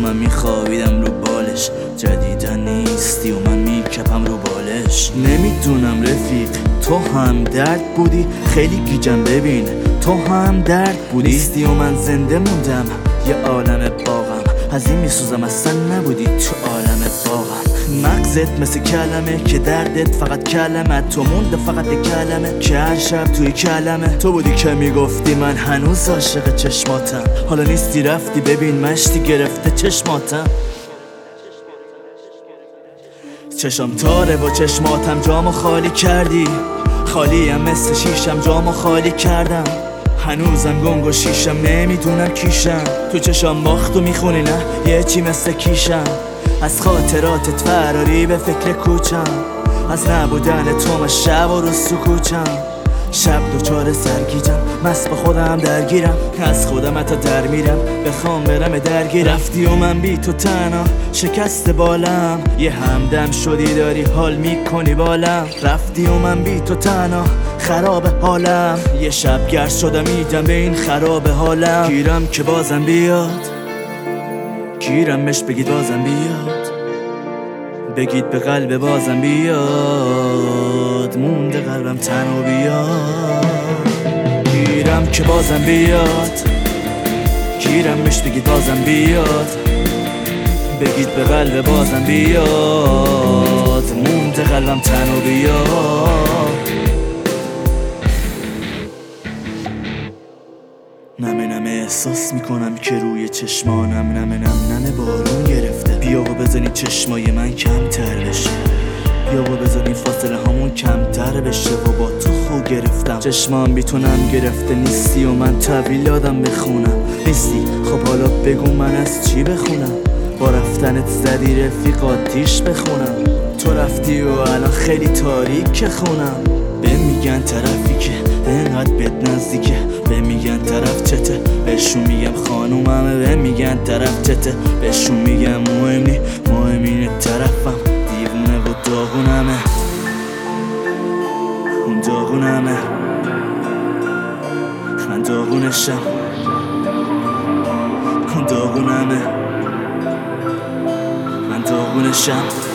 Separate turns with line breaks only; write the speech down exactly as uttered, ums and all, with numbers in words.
من میخوابیدم رو بالش، جدیدن نیستی و من میکپم رو بالش. نمیدونم رفیق تو هم درد بودی، خیلی گیجم ببین تو هم درد بودی. نیستی و من زنده موندم یه عالم باغم، از این میسوزم اصلا نبودی تو عالم باغم. مغزت مثل کلمه که دردت فقط کلمه، تو مونده فقط یه کلمه که هر شب توی کلمه. تو بودی که میگفتی من هنوز عاشق چشماتم، حالا نیستی رفتی ببین مشتی گرفته چشماتم. چشم تاره با چشماتم جامو خالی کردی، خالیم مثل شیشم جامو خالی کردم. هنوزم گنگ و شیشم نمیدونم کیشم، تو چشم باختو میخونی نه یه چی مثل کیشم. از خاطراتت فراری به فکر کوچم، از نبودن تو من شب و روز سکوچم. شب دوچار سرگیجم مست با خودم درگیرم، از خودم حتی در میرم بخوام برم درگیرم. رفتی و من بی تو تنها شکست بالم، یه همدم شدی داری حال میکنی بالم. رفتی و من بی تو تنها خراب حالم، یه شب گرد شدم میدم به این خراب حالم. گیرم که بازم بیاد، گیرمش بگید بازم بیاد، بگید به قلب بازم بیاد، مونده قلبم تنها بیاد. گیرم که بازم بیاد، گیرمش بگید بازم بیاد، بگید به قلب بازم بیاد، مونده قلبم تنها بیاد. نمه نمه احساس میکنم که روی چشمانم نمه نم نمه بارون گرفته. بیا و بزنی چشمای من کمتر بشه، بیا و بزنی فاصله همون کمتر بشه. و با تو خو گرفتم چشمام بی تو نم گرفته. نیستی و من طویل یادم بخونم، نیستی خب حالا بگو من از چی بخونم. با رفتنت زدی رفیق آتیش بخونم، تو رفتی و الان خیلی تاریک خونم. به میگن طرفی که انقدر بهت نزدیکه، به میگن طرف چته بهشون میگم خانوممه. به میگن طرف چته بهشون میگم مهم نی، مهم اینه طرفم دیوونه و داغونمه. اون داغونمه من داغونشم، اون داغونمه من داغونشم.